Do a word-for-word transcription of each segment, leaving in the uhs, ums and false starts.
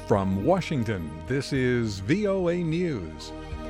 From Washington, this is V O A News.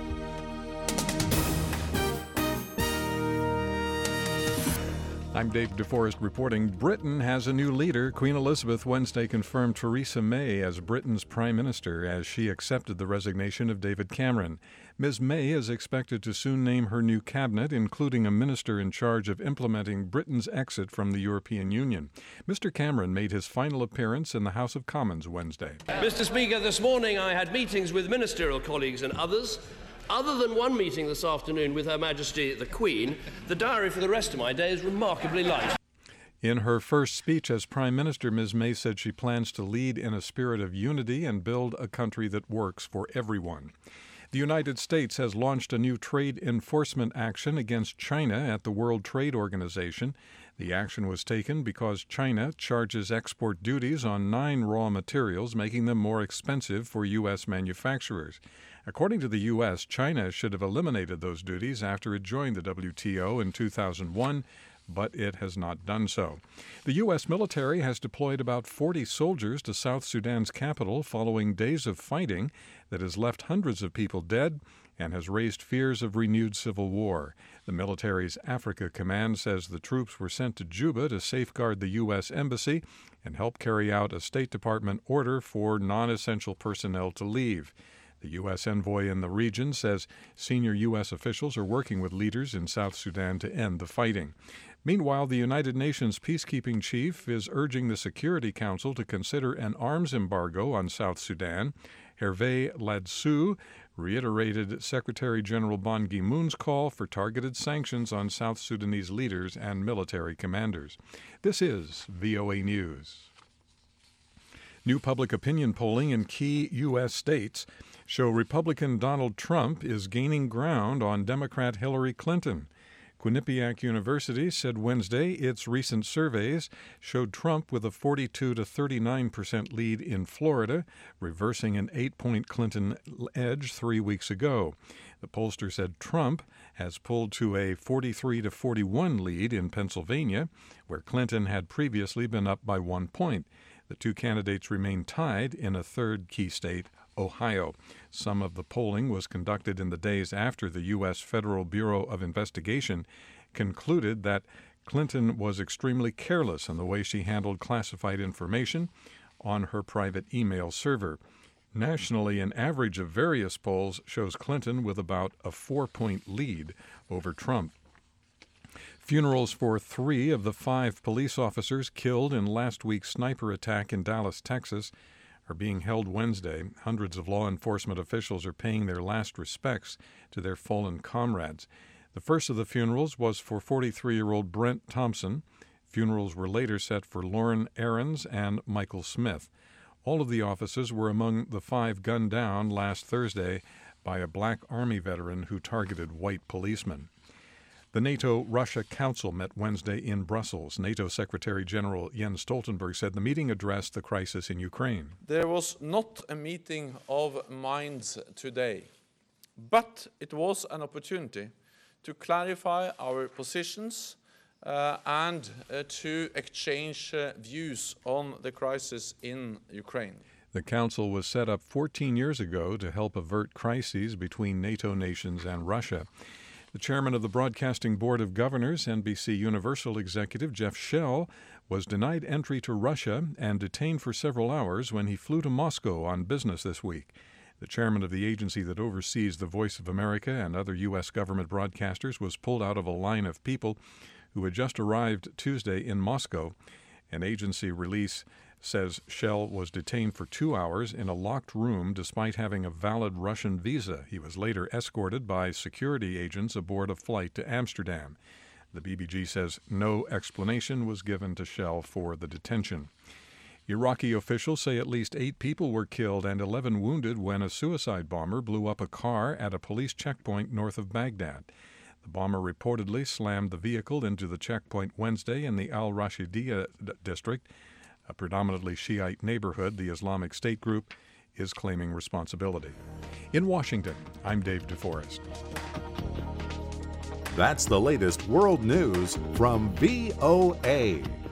I'm Dave DeForest reporting. Britain has a new leader. Queen Elizabeth Wednesday confirmed Theresa May as Britain's Prime Minister as she accepted the resignation of David Cameron. Miz May is expected to soon name her new cabinet, including a minister in charge of implementing Britain's exit from the European Union. Mister Cameron made his final appearance in the House of Commons Wednesday. Mister Speaker, this morning I had meetings with ministerial colleagues and others. Other than one meeting this afternoon with Her Majesty the Queen, the diary for the rest of my day is remarkably light. In her first speech as Prime Minister, Miz May said she plans to lead in a spirit of unity and build a country that works for everyone. The United States has launched a new trade enforcement action against China at the World Trade Organization. The action was taken because China charges export duties on nine raw materials, making them more expensive for U S manufacturers. According to the U S, China should have eliminated those duties after it joined the W T O in two thousand one, but it has not done so. The U S military has deployed about forty soldiers to South Sudan's capital following days of fighting that has left hundreds of people dead and has raised fears of renewed civil war. The military's Africa Command says the troops were sent to Juba to safeguard the U S embassy and help carry out a State Department order for non-essential personnel to leave. The U S envoy in the region says senior U S officials are working with leaders in South Sudan to end the fighting. Meanwhile, the United Nations peacekeeping chief is urging the Security Council to consider an arms embargo on South Sudan. Hervé Ladsous reiterated Secretary General Ban Ki-moon's call for targeted sanctions on South Sudanese leaders and military commanders. This is V O A News. New public opinion polling in key U S states show Republican Donald Trump is gaining ground on Democrat Hillary Clinton. Quinnipiac University said Wednesday its recent surveys showed Trump with a forty-two to thirty-nine percent lead in Florida, reversing an eight-point Clinton edge three weeks ago. The pollster said Trump has pulled to a forty-three to forty-one lead in Pennsylvania, where Clinton had previously been up by one point. The two candidates remain tied in a third key state, Ohio. Some of the polling was conducted in the days after the U S Federal Bureau of Investigation concluded that Clinton was extremely careless in the way she handled classified information on her private email server. Nationally, an average of various polls shows Clinton with about a four-point lead over Trump. Funerals for three of the five police officers killed in last week's sniper attack in Dallas, Texas, are being held Wednesday. Hundreds of law enforcement officials are paying their last respects to their fallen comrades. The first of the funerals was for forty-three-year-old Brent Thompson. Funerals were later set for Lauren Aarons and Michael Smith. All of the officers were among the five gunned down last Thursday by a black Army veteran who targeted white policemen. The NATO-Russia Council met Wednesday in Brussels. NATO Secretary General Jens Stoltenberg said the meeting addressed the crisis in Ukraine. There was not a meeting of minds today, but it was an opportunity to clarify our positions uh, and uh, to exchange uh, views on the crisis in Ukraine. The council was set up fourteen years ago to help avert crises between NATO nations and Russia. The chairman of the Broadcasting Board of Governors, N B C Universal executive Jeff Shell, was denied entry to Russia and detained for several hours when he flew to Moscow on business this week. The chairman of the agency that oversees the Voice of America and other U S government broadcasters was pulled out of a line of people who had just arrived Tuesday in Moscow. An agency release says Shell was detained for two hours in a locked room despite having a valid Russian visa. He was later escorted by security agents aboard a flight to Amsterdam. The B B G says no explanation was given to Shell for the detention. Iraqi officials say at least eight people were killed and eleven wounded when a suicide bomber blew up a car at a police checkpoint north of Baghdad. The bomber reportedly slammed the vehicle into the checkpoint Wednesday in the Al-Rashidiyah district, a predominantly Shiite neighborhood. The Islamic State group is claiming responsibility. In Washington, I'm Dave DeForest. That's the latest world news from V O A.